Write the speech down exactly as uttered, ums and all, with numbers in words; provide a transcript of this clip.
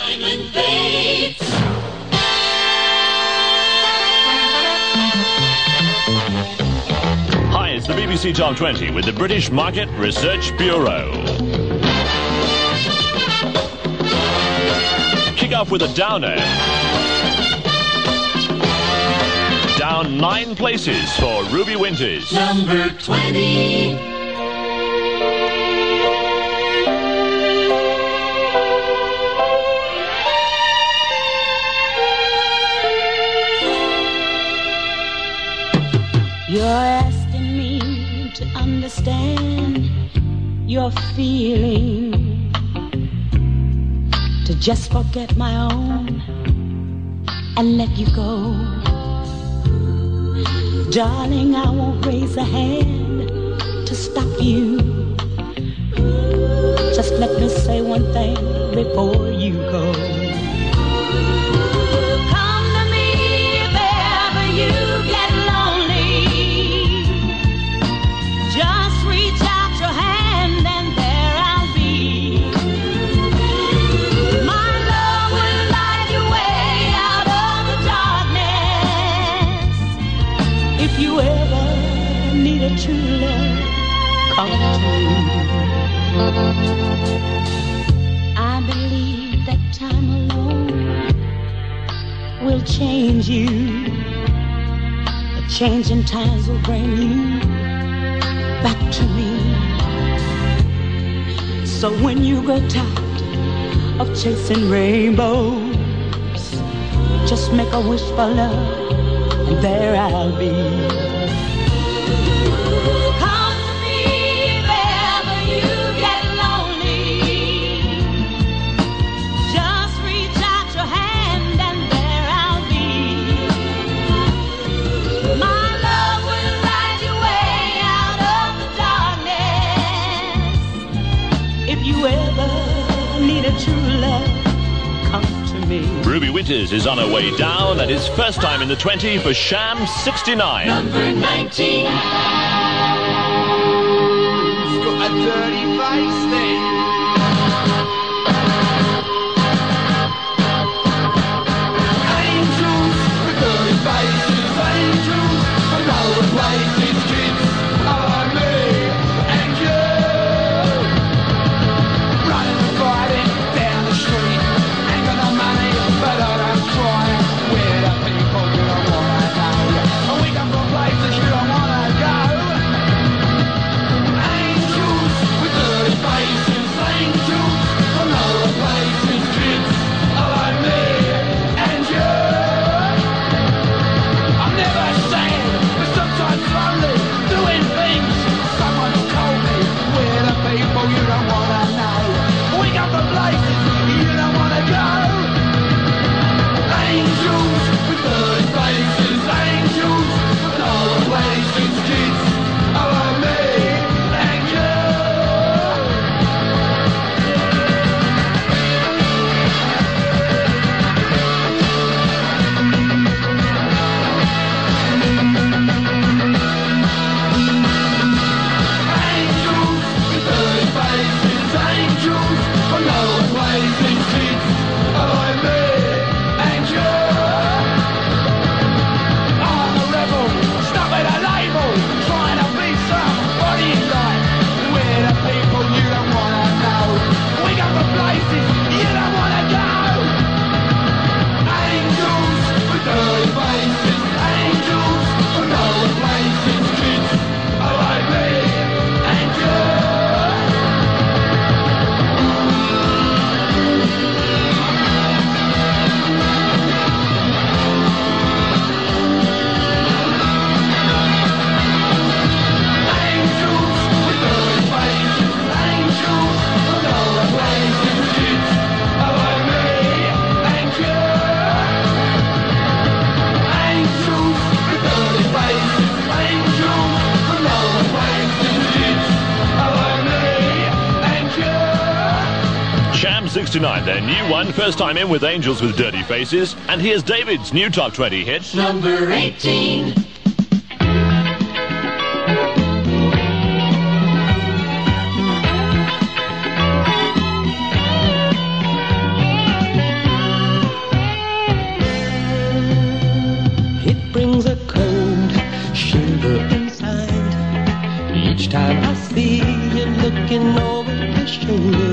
Simon Bates. Hi, it's the B B C Top twenty with the British Market Research Bureau. Kick off with a downer. Down nine places for Ruby Winters. Number twenty. You're asking me to understand your feeling, to just forget my own and let you go. Darling, I won't raise a hand to stop you. Just let me say one thing before you go. Come to me if ever you get lonely. Just reach out your hand and there I'll be. My love will light your way out of the darkness. If you ever need a true love, come to me. I believe that time alone will change you. The changing times will bring you back to me. So when you get tired of chasing rainbows, just make a wish for love and there I'll be. Ruby Winters is on her way down at his first time in the twenty for Sham sixty-nine. Number nineteen. He's got a dirty face then. Angels with dirty faces, angels from lower places, kids are me and you. Running and fighting down the street, ain't got no money, but I don't cry. We're the people you don't wanna know, and we come from places you don't wanna go. Angels with dirty faces, angels from lower places, kids are like me and you. I'm never sad, but sometimes lonely, doing things someone told me. We're the people you don't wanna know, we come from places you don't wanna go. Angels with dirty faces, angels with lower places, kids are like me and you. Angels with dirty faces, angels from lower places, kids are like me and you. I'm a rebel, stuck with a label, trying to be somebody in life. We're the people you don't wanna know, we come from places you don't wanna go. Angels with dirty faces, angels from lower places, kids are like me and you. Angels with dirty faces, angels from lower places, kids are like me and you. Angels with dirty faces, angels from lower places, kids are like me and you. Sham sixty-nine, their new one, first time in with Angels with Dirty Faces. And here's David's new top twenty hit. Number eighteen. shade.